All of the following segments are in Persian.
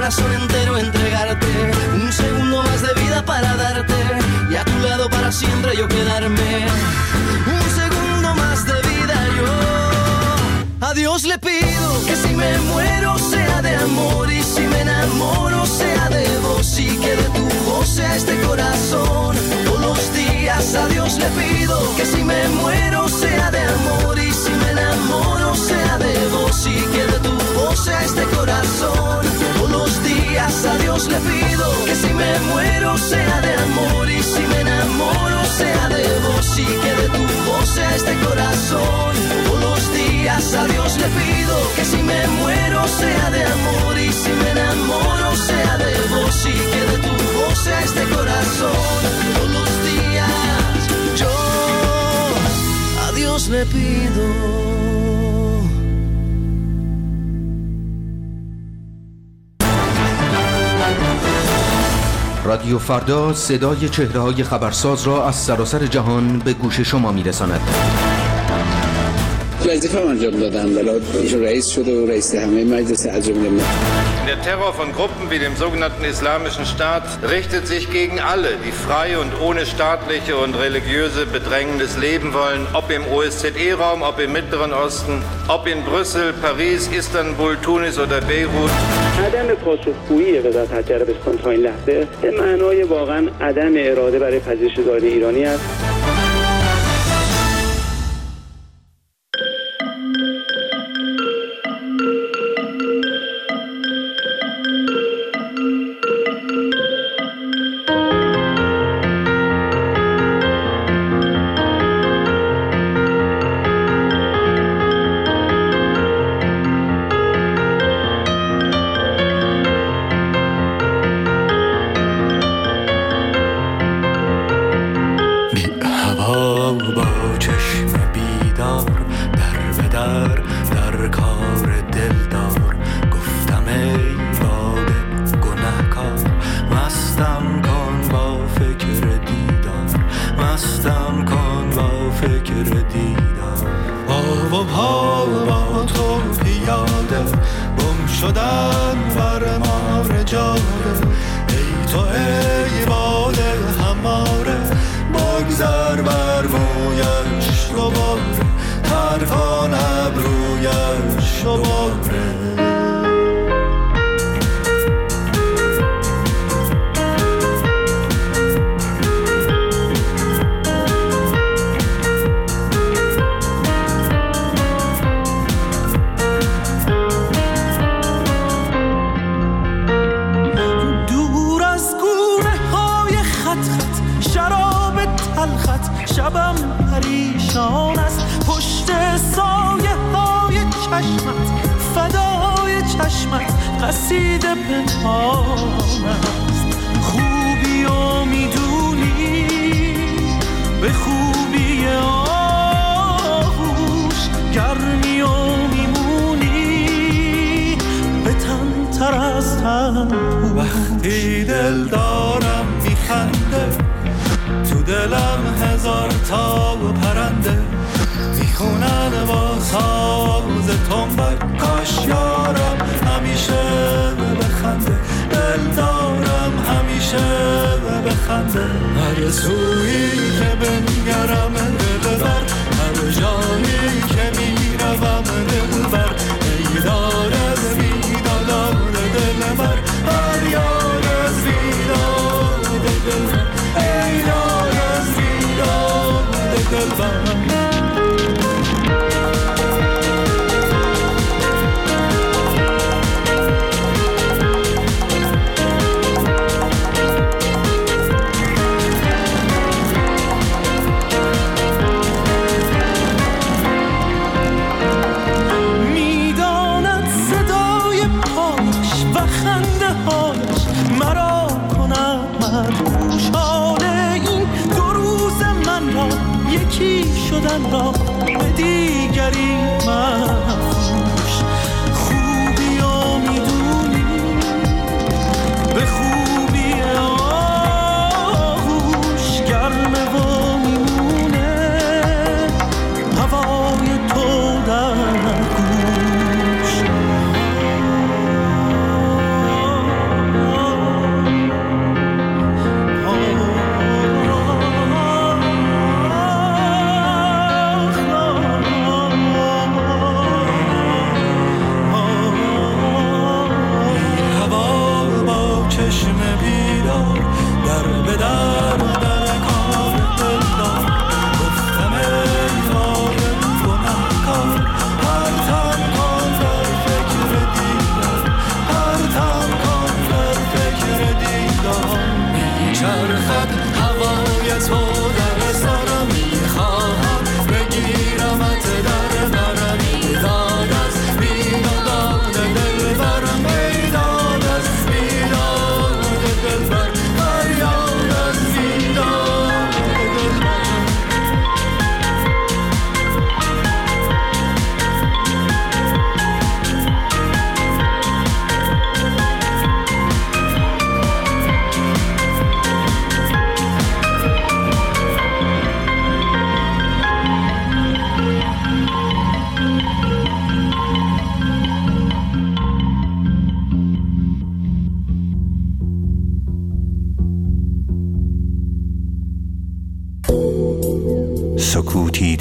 corazón entero entregarte, un segundo más de vida para darte, y a tu lado para siempre yo quedarme, un segundo más de vida yo. A Dios le pido que si me muero sea de amor, y si me enamoro sea de vos, y que de tu voz sea este corazón todos los días. A Dios le pido que si me muero sea de amor, y si me enamoro sea de vos, y que de tu voz sea este corazón todos los días. A Dios le pido que si me muero sea de amor, y si me enamoro sea de vos, y que de tu voz sea este corazón todos los días. A Dios le pido que si me muero sea de amor, y si me enamoro sea de vos, y que de tu voz sea este corazón todos los días. Yo a Dios le pido. رادیو فردا صدای چهره‌های خبرساز را از سراسر جهان به گوش شما می‌رساند. وظیفه انجام دادم، بلا رئیس شده و رئیس همه مجلس عجم نمی‌کنه. Der Terror von Gruppen wie dem sogenannten Islamischen Staat richtet sich gegen alle, die frei und ohne staatliche und religiöse Bedrängnis leben wollen, ob im OSZE-Raum, ob im Mittleren Osten, ob in Brüssel, Paris, Istanbul, Tunis oder Beirut. عدم پاسخگویی وزارت خارجه عربستان تا این لحظه به معنای واقعا عدم اراده برای پذیرش داده ایرانی است. وقتی دل دارم میخنده تو دلم هزار تا پرنده میخونن با ساز تنبک کاش یارم همیشه بخنده دل دارم همیشه بخنده هر سویی که بنگرم دلبر هر جایی که میروم دلبر ای دار از بیدادار دلبر هر یار از بیداد دلبر ای یار از بیداد دلبر شدن را به دیگری مفروش خوبی ها میدونی به خوبی آغوش گرمه و میمونه هوای تو در گوش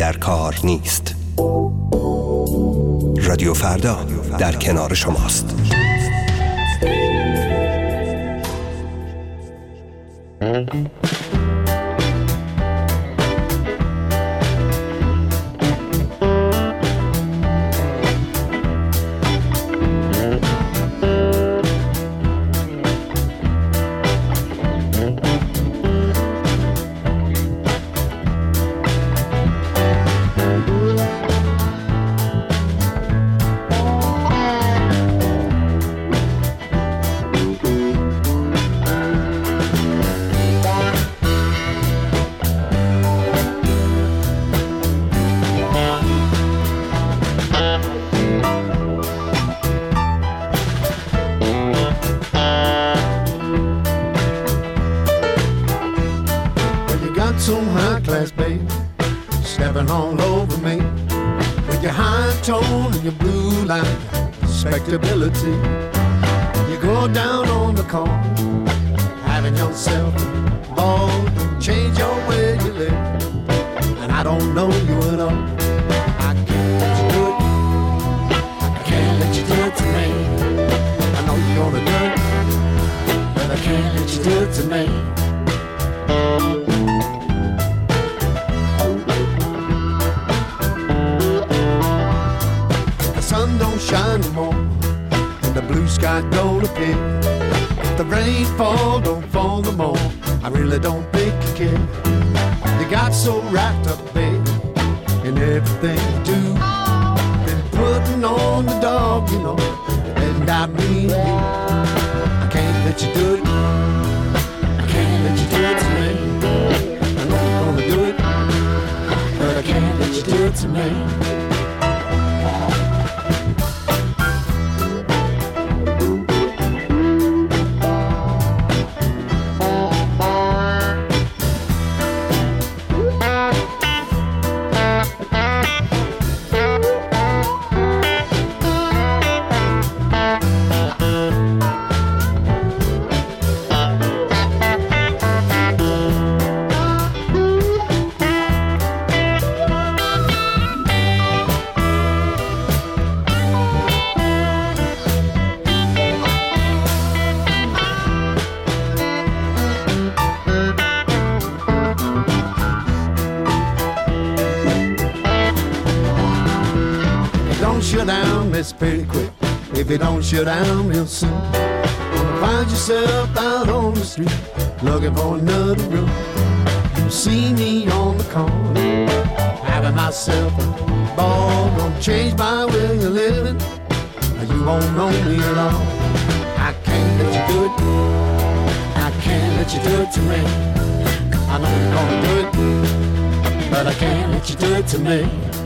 در کار نیست. رادیو فردا در کنار شماست. Some high class baby stepping all over me with your high tone and your blue line respectability. You go down on the corner having yourself a ball, change your way you live, and I don't know you at all. I can't let you do it. I can't let you do it to me. I know you're gonna do it, but I can't let you do it to me. Shine no more, and the blue sky don't appear. If the rain don't fall no more. I really don't think you care. You got so wrapped up, babe, in everything you do. Been putting on the dog, you know, and got me and you. I can't let you do it. I can't let you do it to me. I know you're gonna do it, but I can't let you do it to me. Pretty quick. If you don't shut down real soon, gonna find yourself out on the street looking for another room. You see me on the corner having myself a ball, gonna change my way of living. You won't know me at all. I can't let you do it. I can't let you do it to me. I know you're gonna do it, but I can't let you do it to me.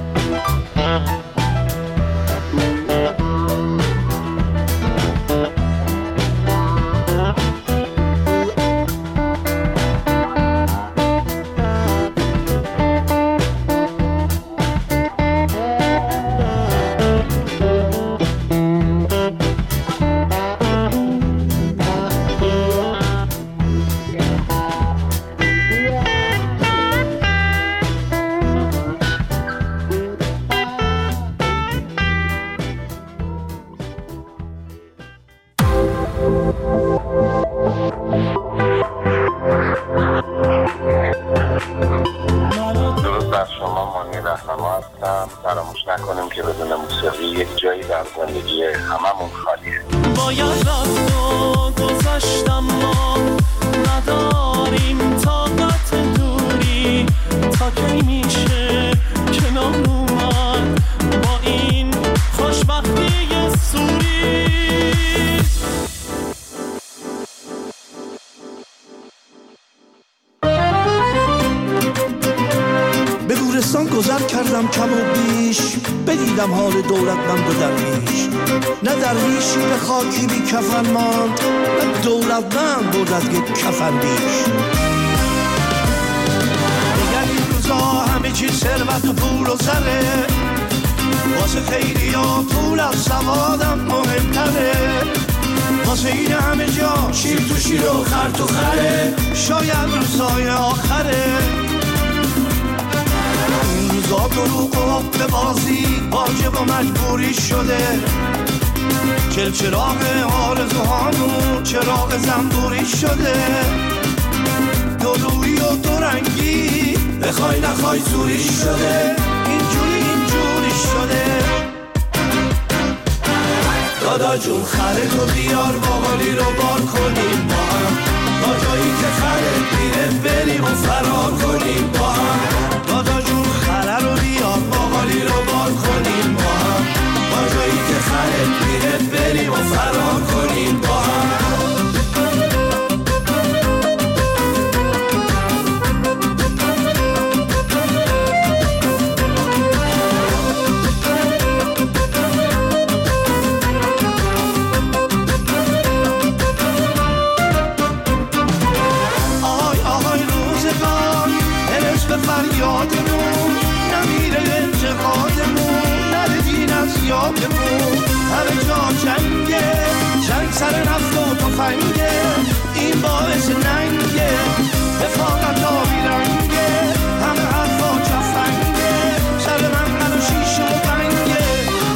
گذر کردم کم و بیش، بدیدم حال دولتمند و درویش. نه درویشی به خاکی بی کفن ماند، نه دولتمند برد از یک کفن بیش. دیگر این روزا همه چی ثروت و پول و زره، واسه خیلی ها پول از سوادم مهمتره. واسه این همه جا شیر تو شیر و خر تو خره، شاید روزای آخره. با دروغ و حب بازی واجب و مجبوری شده چراغ آرزوهامون چراغ زنبوری شده دو روی و دو رنگی بخوای نخوای زوری شده اینجوری شده دادا جون خرت و بیار باقالی رو بار کنیم با هم تا جایی که خرت میره بریم و فرار کنیم با هم دادا جون خره رو بیار باقالی رو بار کنیم با هم تا جایی که خرت میره بریم و فرار کنیم با هم فریادمون نمیره انتقادمون نره دین از یادمون همه جا جنگه جنگ سر نفت و تفنگه این باعث ننگه رفاقت آبی رنگه همه حرفا جفنگه سر منقل و شیشه و بنگه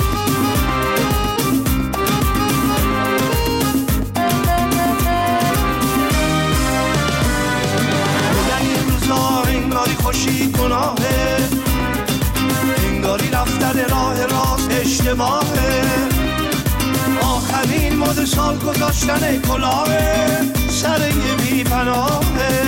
انگاری خوشی گناهه انگاری رفتن راه راست اشتباهه آخرین مد سال گذاشتن کلاهه سر یه بی پناهه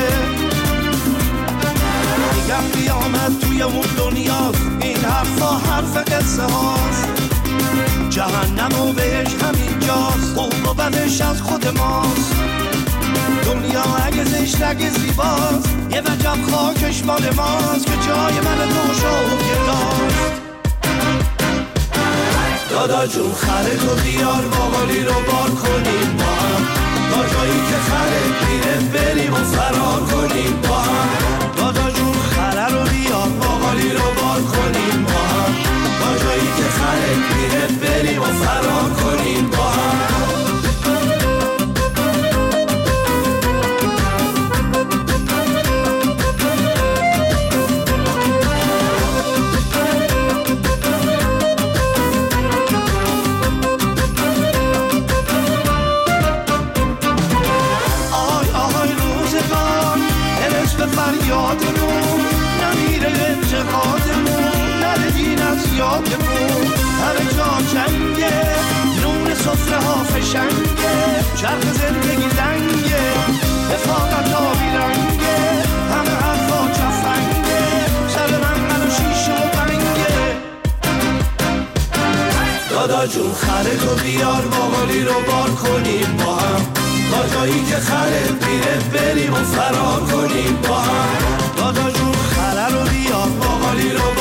میگم قیامت توی اون دنیاست این حرفا حرف قصه هاست جهنم و بهش همین جاست خوب و بدش از خود ماست دنیا اگه زشت اگه زیباست یه وجب خاکش مال ماست که جای من تو شوکه داشت دادا جون خرت و بیار باقالی رو بار کنیم با هم تا جایی که خرت میره بریم و فرار کنیم با هم دادا جون خره رو بیار باقالی رو بار کنیم با هم تا جایی که خرت میره بریم و فرار کنیم با هم فریادمون نمیره انتقادمون نره دین از یادمون همه جا جنگه نون صفره ها فشنگه چرخ زندگی لنگه رفاقت آبی رنگه همه حرفا جفنگه سر منقل و شیشه و بنگه دادا جون خرت و بیار باقالی رو بار کنیم با هم تا جایی که خرت میره بریم و فرار کنیم با هم دادا جون خره رو بیار باقالی رو